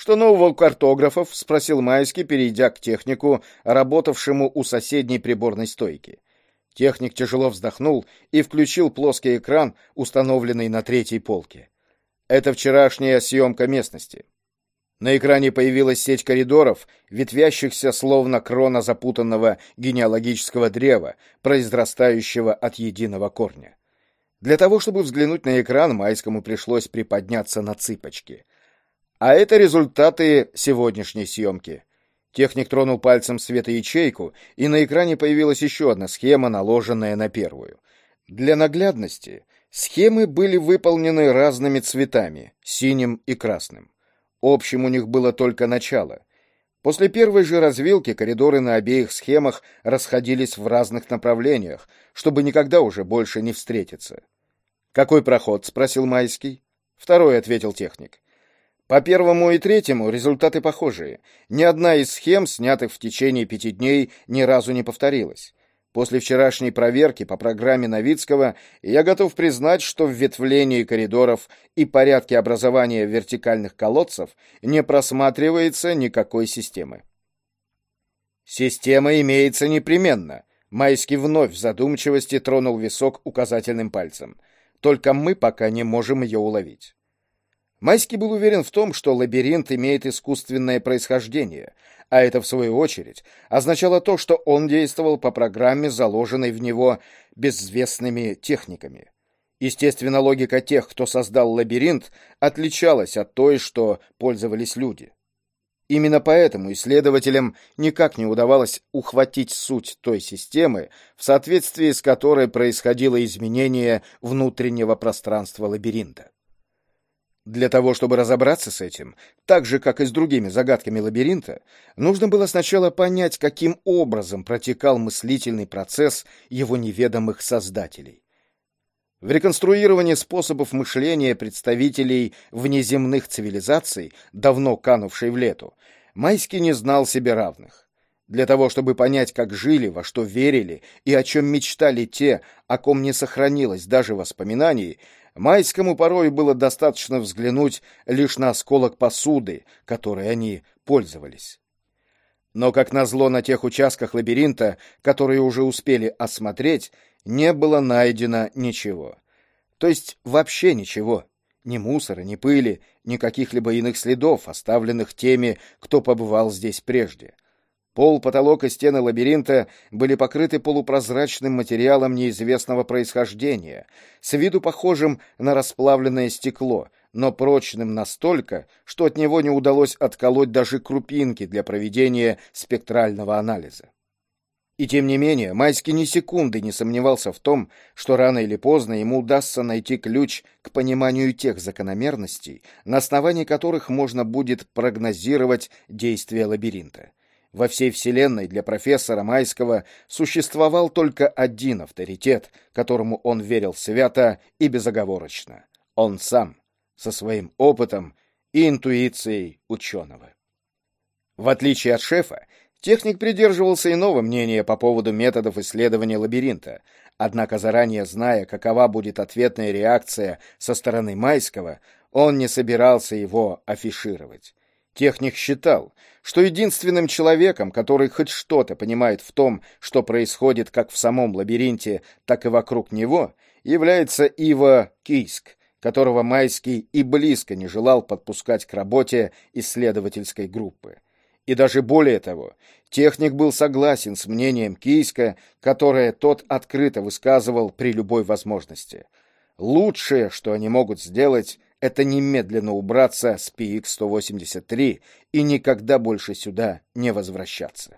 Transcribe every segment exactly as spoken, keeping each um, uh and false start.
«Что нового у картографов?» — спросил Майский, перейдя к технику, работавшему у соседней приборной стойки. Техник тяжело вздохнул и включил плоский экран, установленный на третьей полке. Это вчерашняя съемка местности. На экране появилась сеть коридоров, ветвящихся словно крона запутанного генеалогического древа, произрастающего от единого корня. Для того, чтобы взглянуть на экран, Майскому пришлось приподняться на цыпочки. А это результаты сегодняшней съемки. Техник тронул пальцем светоячейку, и на экране появилась еще одна схема, наложенная на первую. Для наглядности схемы были выполнены разными цветами, синим и красным. Общим у них было только начало. После первой же развилки коридоры на обеих схемах расходились в разных направлениях, чтобы никогда уже больше не встретиться. «Какой проход?» — спросил Майский. «Второй», — ответил техник. По первому и третьему результаты похожие. Ни одна из схем, снятых в течение пяти дней, ни разу не повторилась. После вчерашней проверки по программе Новицкого я готов признать, что в ветвлении коридоров и порядке образования вертикальных колодцев не просматривается никакой системы. Система имеется непременно. Майский вновь в задумчивости тронул висок указательным пальцем. Только мы пока не можем ее уловить. Майский был уверен в том, что лабиринт имеет искусственное происхождение, а это, в свою очередь, означало то, что он действовал по программе, заложенной в него безвестными техниками. Естественно, логика тех, кто создал лабиринт, отличалась от той, что пользовались люди. Именно поэтому исследователям никак не удавалось ухватить суть той системы, в соответствии с которой происходило изменение внутреннего пространства лабиринта. Для того, чтобы разобраться с этим, так же, как и с другими загадками лабиринта, нужно было сначала понять, каким образом протекал мыслительный процесс его неведомых создателей. В реконструировании способов мышления представителей внеземных цивилизаций, давно канувшей в лету, Майский не знал себе равных. Для того, чтобы понять, как жили, во что верили и о чем мечтали те, о ком не сохранилось даже воспоминаний, Майскому порой было достаточно взглянуть лишь на осколок посуды, которой они пользовались. Но, как назло, на тех участках лабиринта, которые уже успели осмотреть, не было найдено ничего. То есть вообще ничего. Ни мусора, ни пыли, ни каких-либо иных следов, оставленных теми, кто побывал здесь прежде. Пол, потолок и стены лабиринта были покрыты полупрозрачным материалом неизвестного происхождения, с виду похожим на расплавленное стекло, но прочным настолько, что от него не удалось отколоть даже крупинки для проведения спектрального анализа. И тем не менее, Майский ни секунды не сомневался в том, что рано или поздно ему удастся найти ключ к пониманию тех закономерностей, на основании которых можно будет прогнозировать действия лабиринта. Во всей Вселенной для профессора Майского существовал только один авторитет, которому он верил свято и безоговорочно. Он сам, со своим опытом и интуицией ученого. В отличие от шефа, техник придерживался иного мнения по поводу методов исследования лабиринта, однако заранее зная, какова будет ответная реакция со стороны Майского, он не собирался его афишировать. Техник считал, что единственным человеком, который хоть что-то понимает в том, что происходит как в самом лабиринте, так и вокруг него, является Иво Кийск, которого Майский и близко не желал подпускать к работе исследовательской группы. И даже более того, техник был согласен с мнением Кийска, которое тот открыто высказывал при любой возможности. Лучшее, что они могут сделать, это немедленно убраться с пи икс сто восемьдесят три и никогда больше сюда не возвращаться.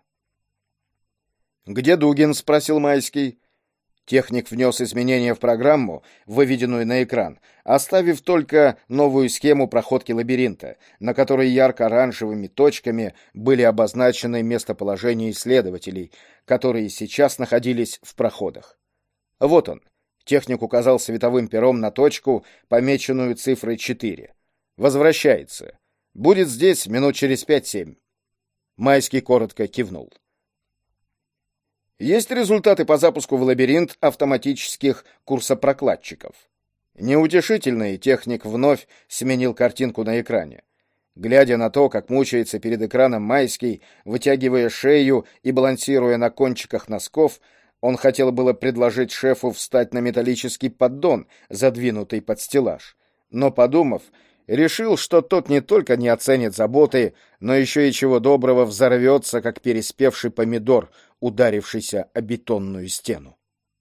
«Где Дугин?» — спросил Майский. Техник внес изменения в программу, выведенную на экран, оставив только новую схему проходки лабиринта, на которой ярко-оранжевыми точками были обозначены местоположения исследователей, которые сейчас находились в проходах. Вот он. Техник указал световым пером на точку, помеченную цифрой четыре. «Возвращается. Будет здесь минут через пять-семь». Майский коротко кивнул. Есть результаты по запуску в лабиринт автоматических курсопрокладчиков. Неутешительный, техник вновь сменил картинку на экране. Глядя на то, как мучается перед экраном Майский, вытягивая шею и балансируя на кончиках носков, он хотел было предложить шефу встать на металлический поддон, задвинутый под стеллаж, но, подумав, решил, что тот не только не оценит заботы, но еще и чего доброго взорвется, как переспевший помидор, ударившийся о бетонную стену.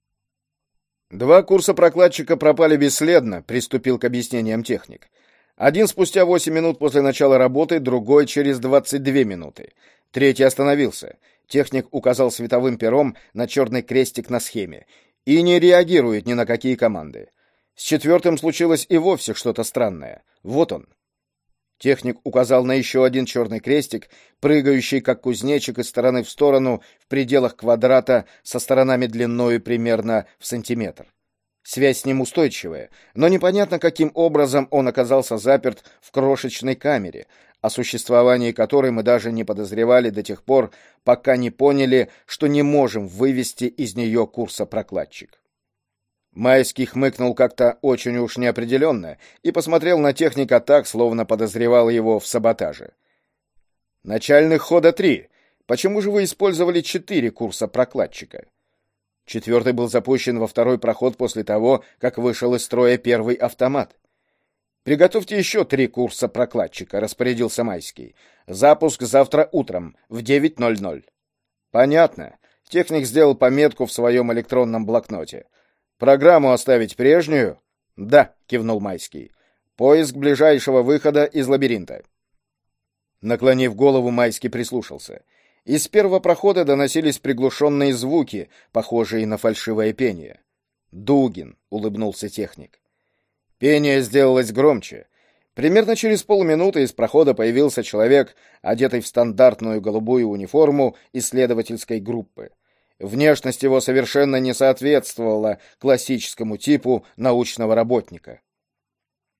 Два курса прокладчика пропали бесследно, приступил к объяснениям техник. Один спустя восемь минут после начала работы, другой через двадцать две минуты. Третий остановился. Техник указал световым пером на черный крестик на схеме и не реагирует ни на какие команды. С четвертым случилось и вовсе что-то странное. Вот он. Техник указал на еще один черный крестик, прыгающий как кузнечик из стороны в сторону в пределах квадрата со сторонами длиною примерно в сантиметр. Связь с ним устойчивая, но непонятно, каким образом он оказался заперт в крошечной камере, о существовании которой мы даже не подозревали до тех пор, пока не поняли, что не можем вывести из нее курсопрокладчик. Майский хмыкнул как-то очень уж неопределенно и посмотрел на техника так, словно подозревал его в саботаже. «Начальных хода три. Почему же вы использовали четыре курса прокладчика?» Четвертый был запущен во второй проход после того, как вышел из строя первый автомат. «Приготовьте еще три курса прокладчика», — распорядился Майский. «Запуск завтра утром в девять ноль ноль». «Понятно». Техник сделал пометку в своем электронном блокноте. «Программу оставить прежнюю?» «Да», — кивнул Майский. «Поиск ближайшего выхода из лабиринта». Наклонив голову, Майский прислушался. Из первого прохода доносились приглушенные звуки, похожие на фальшивое пение. «Дугин», — улыбнулся техник. Пение сделалось громче. Примерно через полминуты из прохода появился человек, одетый в стандартную голубую униформу исследовательской группы. Внешность его совершенно не соответствовала классическому типу научного работника.